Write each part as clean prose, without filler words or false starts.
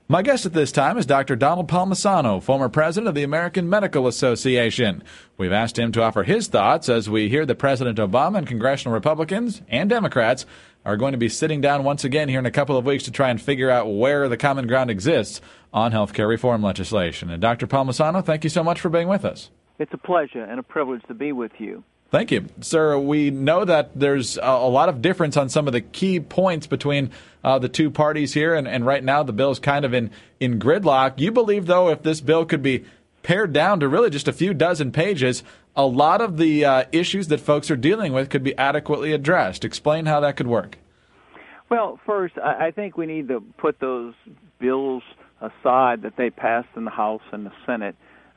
My guest at this time is Dr. Donald Palmisano, former president of the American Medical Association. We've asked him to offer his thoughts as we hear that President Obama and congressional Republicans and Democrats are going to be sitting down once again here in a couple of weeks to try and figure out where the common ground exists on health care reform legislation. And Dr. Palmisano, thank you so much for being with us. It's a pleasure and a privilege to be with you. Thank you. Sir, we know that there's a lot of difference on some of the key points between the two parties here, and right now the bill is kind of in gridlock. You believe, though, if this bill could be pared down to really just a few dozen pages, a lot of the issues that folks are dealing with could be adequately addressed. Explain how that could work. Well, first, I think we need to put those bills aside that they passed in the House and the Senate,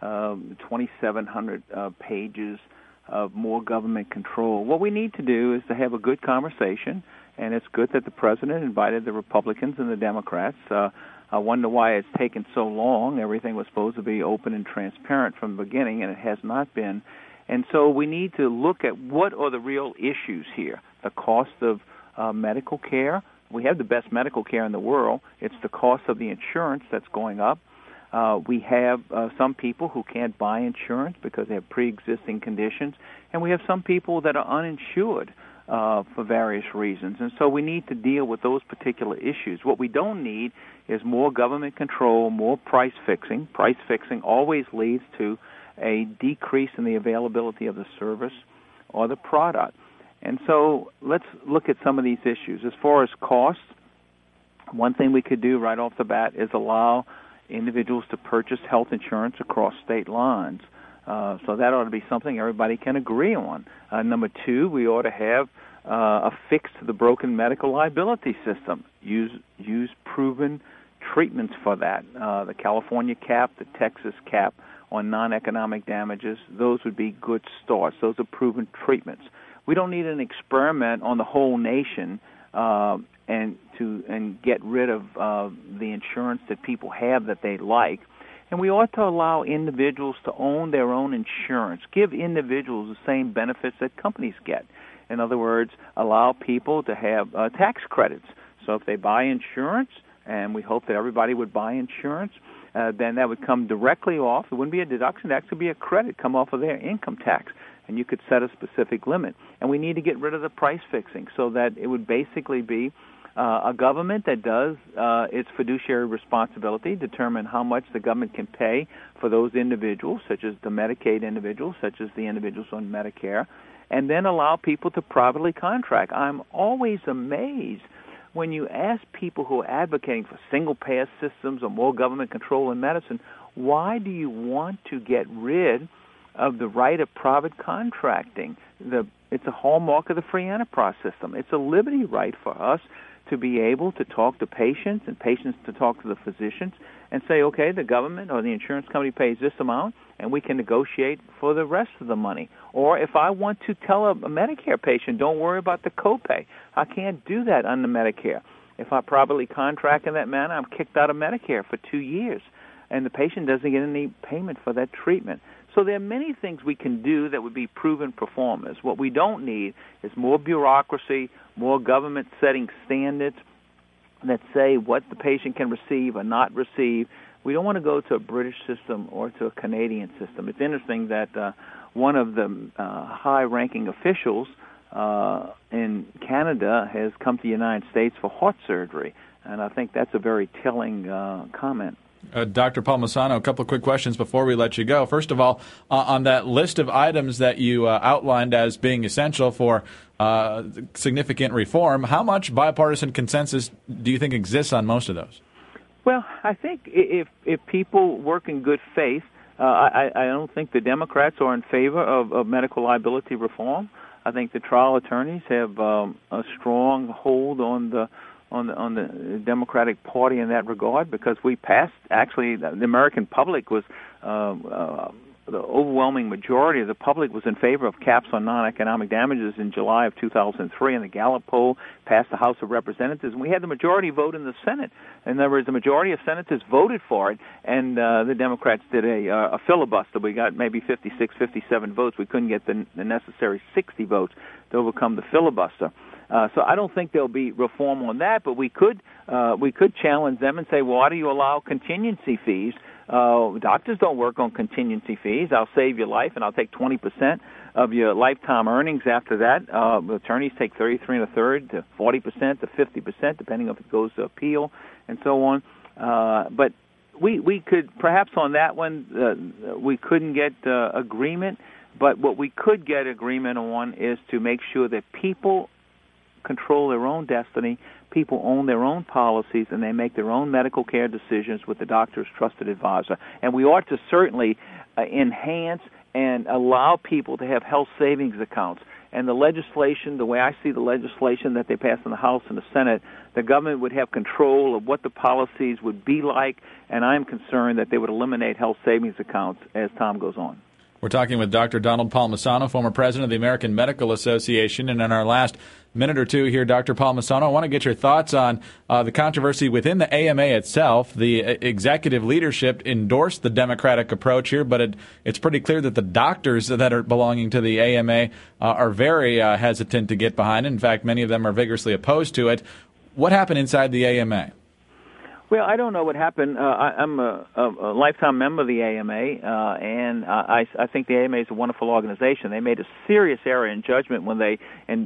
2,700 pages of more government control. What we need to do is to have a good conversation, and it's good that the president invited the Republicans and the Democrats. I wonder why it's taken so long. Everything was supposed to be open and transparent from the beginning, and it has not been. And so we need to look at what are the real issues here. The cost of medical care. We have the best medical care in the world. It's the cost of the insurance that's going up. We have some people who can't buy insurance because they have pre-existing conditions, and we have some people that are uninsured for various reasons. And so we need to deal with those particular issues. What we don't need is more government control, more price fixing. Price fixing always leads to a decrease in the availability of the service or the product. And so let's look at some of these issues. As far as costs, one thing we could do right off the bat is allow individuals to purchase health insurance across state lines. So that ought to be something everybody can agree on. Number two, we ought to have a fix to the broken medical liability system. Use proven treatments for that. The California cap, the Texas cap on non-economic damages, those would be good starts. Those are proven treatments. We don't need an experiment on the whole nation and get rid of the insurance that people have that they like. And we ought to allow individuals to own their own insurance, give individuals the same benefits that companies get. In other words, allow people to have tax credits. So if they buy insurance, and we hope that everybody would buy insurance, then that would come directly off. It wouldn't be a deduction. That could be a credit come off of their income tax. And you could set a specific limit. And we need to get rid of the price fixing so that it would basically be a government that does its fiduciary responsibility, determine how much the government can pay for those individuals, such as the Medicaid individuals, such as the individuals on Medicare, and then allow people to privately contract. I'm always amazed when you ask people who are advocating for single-payer systems or more government control in medicine, why do you want to get rid of the right of private contracting? It's a hallmark of the free enterprise system. It's a liberty right for us to be able to talk to patients and patients to talk to the physicians and say, okay, the government or the insurance company pays this amount, and we can negotiate for the rest of the money. Or if I want to tell a Medicare patient, don't worry about the copay, I can't do that under Medicare. If I privately contract in that manner, I'm kicked out of Medicare for 2 years, and the patient doesn't get any payment for that treatment. So there are many things we can do that would be proven performers. What we don't need is more bureaucracy, more government setting standards that say what the patient can receive or not receive. We don't want to go to a British system or to a Canadian system. It's interesting that one of the high-ranking officials in Canada has come to the United States for heart surgery, and I think that's a very telling comment. Dr. Palmisano, a couple of quick questions before we let you go. First of all, on that list of items that you outlined as being essential for significant reform, how much bipartisan consensus do you think exists on most of those? Well, I think if people work in good faith, I don't think the Democrats are in favor of medical liability reform. I think the trial attorneys have a strong hold on the Democratic Party in that regard, because we passed, actually, the American public was, the overwhelming majority of the public was in favor of caps on non-economic damages in July of 2003, and the Gallup poll passed the House of Representatives, and we had the majority vote in the Senate. In other words, the majority of senators voted for it, and the Democrats did a filibuster. We got maybe 56, 57 votes. We couldn't get the necessary 60 votes to overcome the filibuster. So I don't think there'll be reform on that, but we could challenge them and say, well, why do you allow contingency fees? Doctors don't work on contingency fees. I'll save your life, and I'll take 20% of your lifetime earnings after that. Attorneys take 33 1/3 to 40% to 50%, depending if it goes to appeal and so on. But we could, perhaps on that one, we couldn't get agreement, but what we could get agreement on is to make sure that people control their own destiny, people own their own policies, and they make their own medical care decisions with the doctor's trusted advisor. And we ought to certainly enhance and allow people to have health savings accounts. And the legislation, the way I see the legislation that they passed in the House and the Senate, the government would have control of what the policies would be like, and I'm concerned that they would eliminate health savings accounts as time goes on. We're talking with Dr. Donald Palmisano, former president of the American Medical Association. And in our last minute or two here, Dr. Palmisano, I want to get your thoughts on the controversy within the AMA itself. The executive leadership endorsed the Democratic approach here, but it's pretty clear that the doctors that are belonging to the AMA are very hesitant to get behind it. In fact, many of them are vigorously opposed to it. What happened inside the AMA? Well, I don't know what happened. I'm a lifetime member of the AMA, and I think the AMA is a wonderful organization. They made a serious error in judgment when they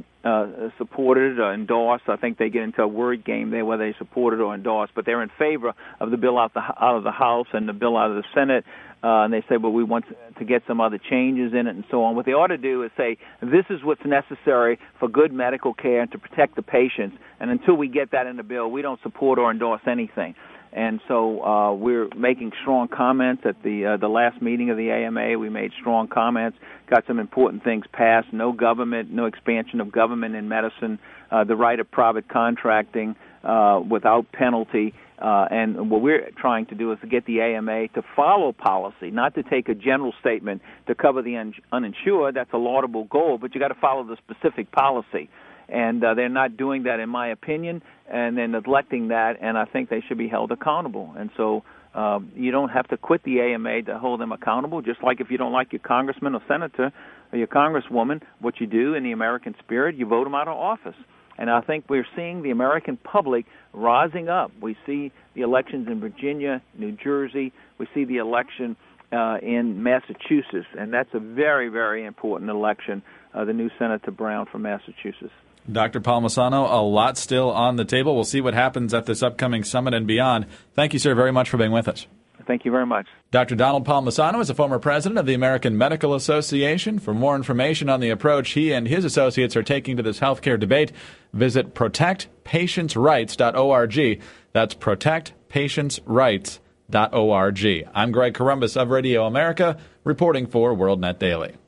supported or endorsed. I think they get into a word game there where they supported or endorsed, but they're in favor of the bill out of the House and the bill out of the Senate. And they say, well, we want to get some other changes in it and so on. What they ought to do is say, this is what's necessary for good medical care and to protect the patients. And until we get that in the bill, we don't support or endorse anything. And so we're making strong comments at the last meeting of the AMA. We made strong comments, got some important things passed, no government, no expansion of government in medicine, the right of private contracting without penalty. And what we're trying to do is to get the AMA to follow policy, not to take a general statement to cover the uninsured. That's a laudable goal, but you got to follow the specific policy. And they're not doing that, in my opinion, and they're neglecting that, and I think they should be held accountable. And so you don't have to quit the AMA to hold them accountable, just like if you don't like your congressman or senator or your congresswoman, what you do in the American spirit, you vote them out of office. And I think we're seeing the American public rising up. We see the elections in Virginia, New Jersey. We see the election in Massachusetts, and that's a very, very important election, the new Senator Brown from Massachusetts. Dr. Palmisano, a lot still on the table. We'll see what happens at this upcoming summit and beyond. Thank you, sir, very much for being with us. Thank you very much. Dr. Donald Palmisano is a former president of the American Medical Association. For more information on the approach he and his associates are taking to this healthcare debate, visit protectpatientsrights.org. That's protectpatientsrights.org. I'm Greg Corombos of Radio America, reporting for WorldNet Daily.